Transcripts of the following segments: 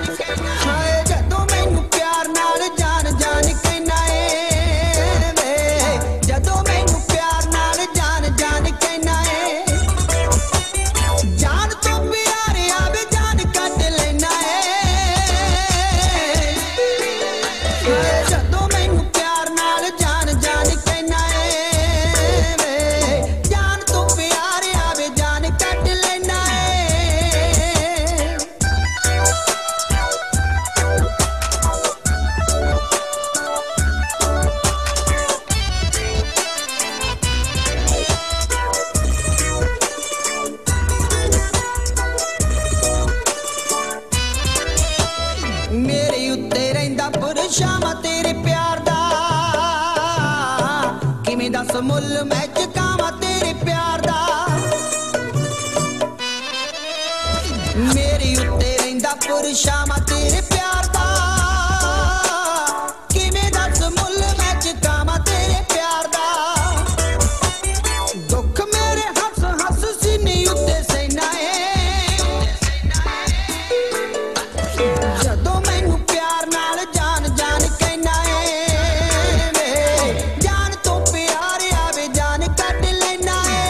ਹਾਏ ਜਦੋਂ ਮੈਨੂੰ ਪਿਆਰ ਨਾਲ ਜਾਨ ਜਾਨ ਕਹਿਣਾ ਏ ਵੇ, ਜਦੋਂ ਮੈਨੂੰ ਪਿਆਰ ਨਾਲ ਜਾਨ ਜਾਨ ਕਹਿਣਾ ਏ, ਜਾਨ ਤੋਂ ਪਿਆਰਿਆ ਵੇ ਜਾਨ ਕੱਢ ਲੈਣਾ ਏ। ਜਦੋਂ ਮੈਨੂੰ ਪਿਆਰ ਨਾਲ ਜਾਨ ਜਾਨ ਕਹਿਣਾ ਏ ਵੇ, ਜਾਨ ਤੋਂ ਪਿਆਰਿਆ ਵੇ ਜਾਨ ਕੱਢ ਲੈਣਾ ਏ। ਮੇਰੇ ਉੱਤੇ ਰਹਿੰਦਾ ਪੁਰਸ਼ਾਵਾਂ ਤੇਰੇ ਪਿਆਰ ਦਾ, ਕਿਵੇਂ ਦੱਸ ਮੁੱਲ ਮੈਂ ਚੁਕਾਵਾਂ ਤੇਰੇ ਪਿਆਰ ਦਾ। ਮੇਰੇ ਉੱਤੇ ਰਹਿੰਦਾ ਪੁਰਸ਼ਾਵਾਂ ਤੇਰੇ ਪਿਆਰ ਦਾ, ਕਿਵੇਂ ਦੱਸ ਮੁੱਲ ਮੈਂ ਚੁਕਾਵਾਂ ਤੇਰੇ ਪਿਆਰ ਦਾ। ਦੁੱਖ ਮੇਰੇ ਹੱਸ ਹੱਸ ਸੀਨੇ ਉੱਤੇ ਸਹਿਣਾ ਏ, ਜਦੋਂ ਮੈਨੂੰ ਪਿਆਰ ਨਾਲ ਜਾਨ ਜਾਨ ਕਹਿਣਾ ਏ ਵੇ, ਜਾਨ ਤੋਂ ਪਿਆਰਿਆ ਵੇ ਜਾਨ ਕੱਢ ਲੈਣਾ ਏ।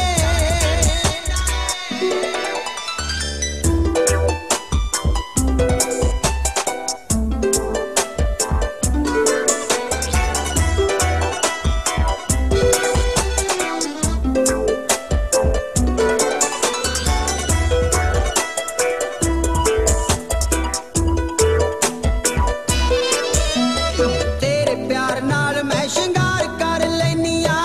ਤੇਰੇ ਪਿਆਰ ਨਾਲ ਮੈਂ ਸ਼ਿੰਗਾਰ ਕਰ ਲੈਨੀ ਆ,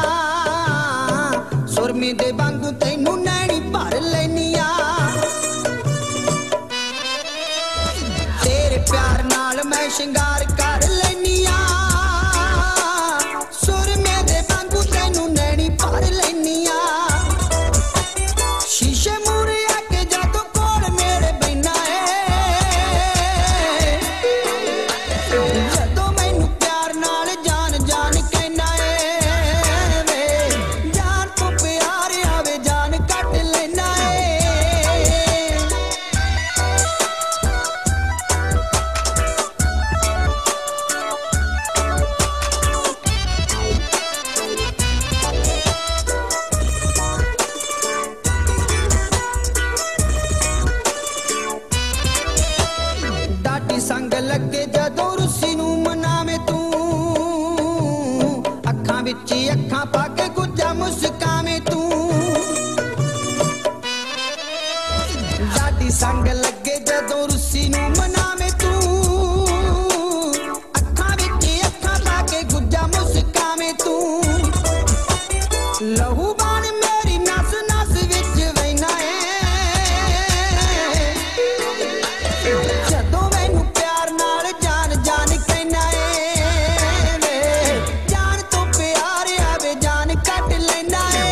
ਸੁਰਮੇ ਦੇ ਵਾਂਗੂ ਤੈਨੂੰ ਨੈਣੀ ਭਰ ਲੈਨੀ ਆ। ਤੇਰੇ ਪਿਆਰ ਨਾਲ ਮੈਂ ਸ਼ਿੰਗਾਰ ਕਰ ਲੈਨੀ ਆ, ਸੁਰਮੇ ਦੇ ਵਾਂਗੂ ਤੈਨੂੰ ਨੈਣੀ ਭਰ ਲੈਨੀ ਆ। ਸ਼ੀਸ਼ੇ ਮੂਹਰੇ ਆ ਕੇ ਜਦੋਂ ਕੋਲ ਮੇਰੇ ਬੈਠਾ ਏ, ਜਦੋਂ ਮੈਨੂੰ ਪਿਆਰ ਨਾਲ ਜਾਨ ਜਾਨ ਕਹਿਣਾ ਏ ਵੇ, ਜਾਨ ਤੋਂ ਪਿਆਰਿਆ ਵੇ ਜਾਨ ਕੱਢ ਲੈਣਾ ਏ। ਡਾਢੀ ਸੰਗ ਲੱਗੇ ਜਦੋਂ ਰੁੱਸੀ ਨੂੰ ਮਨਾਵੇਂ ਤੂੰ, ਅੱਖਾਂ ਵਿੱਚ ਹੀ ਅੱਖਾਂ ਪਾ ਕੇ ਗੁੱਜਾ ਮੁਸਕਾਵੇਂ ਤੂੰ। ਡਾਢੀ ਸੰਗ ਲੱਗੇ ਜਦੋਂ ਰੁੱਸੀ ਨੂੰ ਮਨਾਵੇਂ ਤੂੰ, ਅੱਖਾਂ ਵਿੱਚ ਹੀ ਅੱਖਾਂ ਪਾ ਕੇ ਗੁੱਜਾ ਮੁਸਕਾਵੇਂ ਤੂੰ। ਲਹੂ ਬਾਣ ਮੇਰੀ ਨਸ ਨਸ ਵਿੱਚ ਵਹਿਣਾ ਏ, ਜਦੋਂ ਮੈਨੂੰ ਪਿਆਰ ਨਾਲ ਜਾਨ ਜਾਨ ਕਹਿਣਾ ਏ ਵੇ, ਜਾਨ ਤੋਂ ਪਿਆਰਿਆ ਵੇ ਜਾਨ ਕੱਢ ਲੈਣਾ ਏ।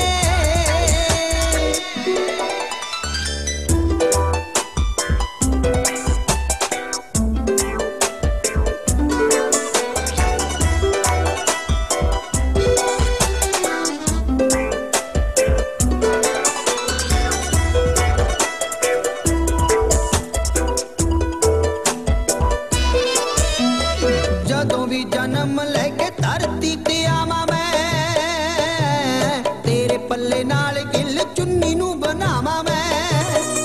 ਜਦੋਂ ਵੀ ਜਨਮ ਲੈ ਕੇ ਧਰਤੀ ਤੇ ਆਵਾਂ ਮੈਂ, ਤੇਰੇ ਪੱਲੇ ਨਾਲ ਗਿੱਲ ਚੁੰਨੀ ਨੂੰ ਬਣਾਵਾਂ ਮੈਂ।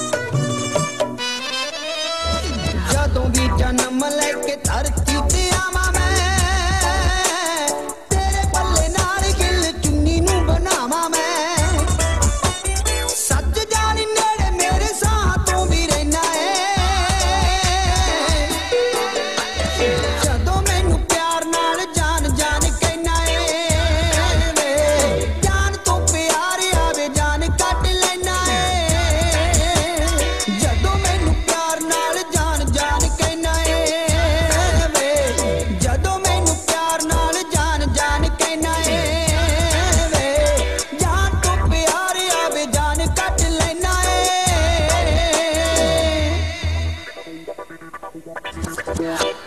ਜਦੋਂ ਵੀ ਜਨਮ ਲੈ ਕੇ ਧਰਤੀ ਤੇ ਆਵਾਂ ਮੈਂ, ਤੇਰੇ ਪੱਲੇ ਨਾਲ ਗਿੱਲ ਚੁੰਨੀ ਨੂੰ ਬਣਾਵਾਂ ਮੈਂ। ਸੱਚ ਜਾਣੀ ਨੇੜੇ ਮੇਰੇ ਸਾਹ ਤੋਂ ਵੀ ਰਹਿਣਾ ਏ, ਜਦੋਂ ਮੈਨੂੰ ਪਿਆਰ ਨਾਲ ਜਾਨ ਜਾਨ ਕਹਿਣਾ ਏ ਵੇ, ਜਾਨ ਤੋਂ ਪਿਆਰਿਆ ਵੇ ਜਾਨ ਕੱਢ ਲੈਣਾ ਏ। ਜਦੋਂ ਮੈਨੂੰ ਪਿਆਰ ਨਾਲ ਜਾਨ ਜਾਨ ਕਹਿਣਾ ਏ ਵੇ, ਜਦੋਂ ਮੈਨੂੰ ਪਿਆਰ ਨਾਲ ਜਾਨ ਜਾਨ ਕਹਿਣਾ ਏ ਵੇ, ਜਾਨ ਤੋਂ ਪਿਆਰਿਆ ਵੇ ਜਾਨ ਕੱਢ ਲੈਣਾ ਏ।